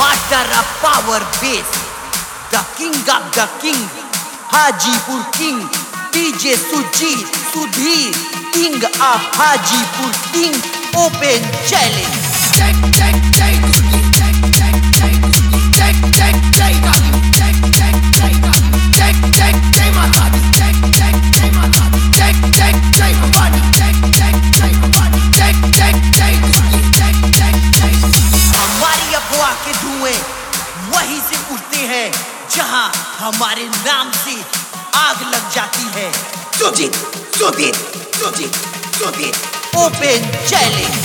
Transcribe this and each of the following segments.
master of power bass, the king of the king, Hajipur king, DJ Sujit Sudhir, king of Hajipur king, open challenge. Check, check, check, check, check, check, check, check, play volume, check, check, play volume, check, check, play my body, check, check, play my body, check, check, play my body, check, check, play my body, check, check, check, check, check, check. हमारी अफवाह के धुएं वहीं से उठते हैं जहां हमारे नाम से आग लग जाती है. Sujit Sudhir Sujit Sudhir, open challenge.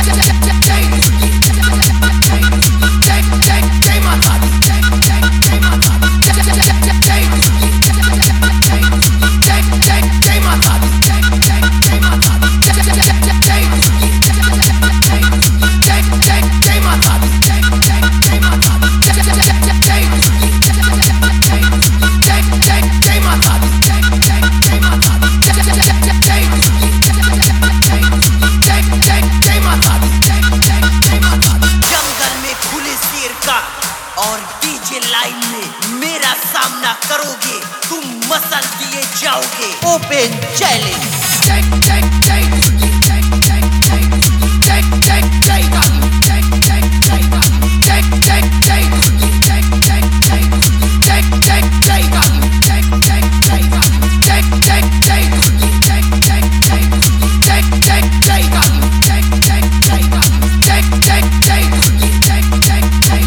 और डीजे लाइन में मेरा सामना करोगे, तुम मसल दिए जाओगे. Open challenge. Check, check, check, check, check, check, check, check, play volume, check, check, play volume, check, check, check, check, check, check, check, check, play volume, check, check, play volume, check, check, check, check, check, check, check, check, play volume, check, check, play volume, check, check, check, check, check, check.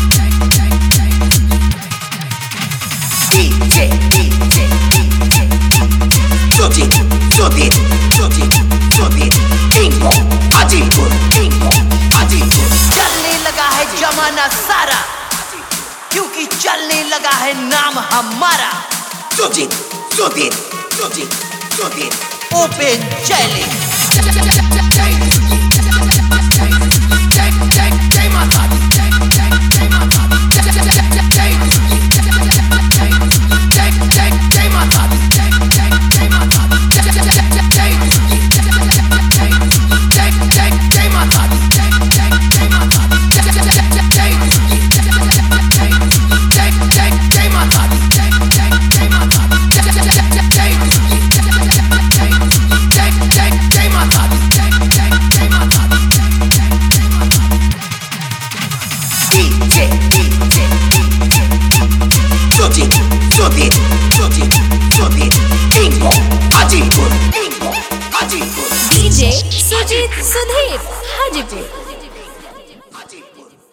Sujit Sudhir Sujit Sudhir, Ingo Hajipur Ingo Hajipur. चलने लगा है जमाना सारा, क्योंकि चलने लगा है नाम हमारा. Sujit Sudhir Sujit Sudhir, open challenge. Sujit Sudhir Sujit Sudhir, Ingo Hajipur Ingo Hajipur. DJ Sujit Sudhir Hajipur.